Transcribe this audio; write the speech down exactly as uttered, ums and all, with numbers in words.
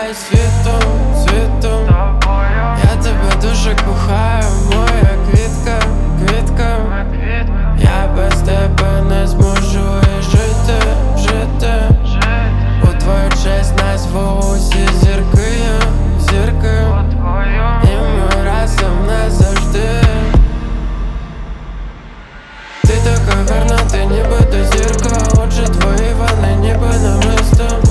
Давай світом, світом, я тебе дуже кохаю, моя квітка, квітка. Я без тебе не зможу і жити, жити. У твою честь назву усі зірки, зірки. І ми разом назавжди. Ти така гарна, ти ніби до зірка. Очі твої, вони ніби намисто.